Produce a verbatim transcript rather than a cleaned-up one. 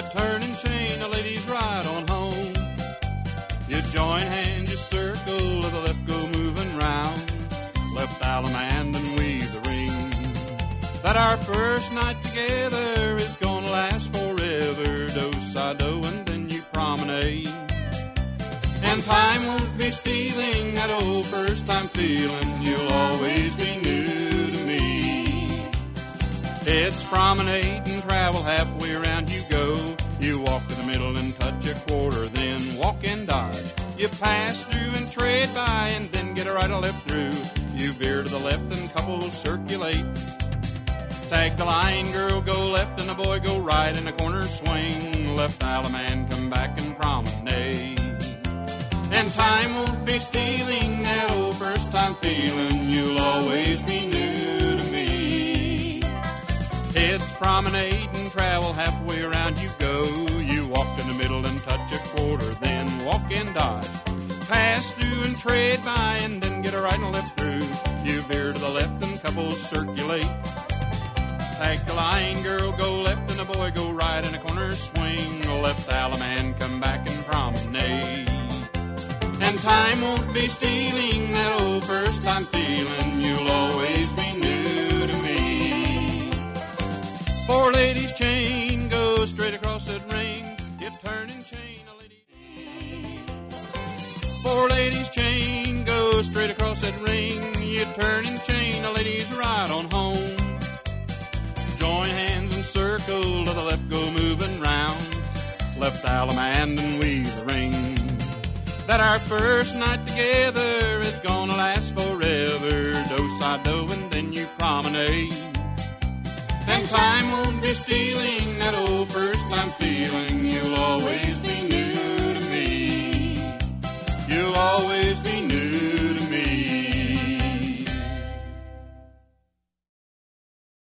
turn and chain, the ladies ride on home. You join hands, you circle, to the left go moving round. Left Allemande and weave the ring. That our first night together is gonna last forever. Do-si-do and then you promenade. And time won't be stealing that old first time feeling. You'll always be new to me. It's promenade and travel, halfway around you go. You walk to the middle and touch a quarter, then walk and dodge. You pass through and trade by and then get a right or left through. You veer to the left and couples circulate. Tag the line, girl, go left and the boy go right, in the corner swing. Left Allemande, come back and promenade. And time won't be stealing that old first time feeling. You'll always be new to me. It's promenade and travel, halfway around you go. You walk in the middle and touch a quarter, then walk and dodge. Pass through and trade by and then get a right and a left through. You veer to the left and couples circulate. Tag the line, girl, go left and the boy go right, in a corner swing. Left Allemande, come back and promenade. And time won't be stealing that old first time feeling. You'll always be new to me. Four ladies chain, go straight across that ring. You turn and chain a lady. Four ladies chain, go straight across that ring. You turn and chain a lady's ride on home. Join hands and circle, to the left go moving round. Left Allemande and weave the ring. That our first night together is gonna last forever. Do-si-do and then you promenade. And time won't be stealing that old first time feeling. You'll always be new to me. You'll always be new.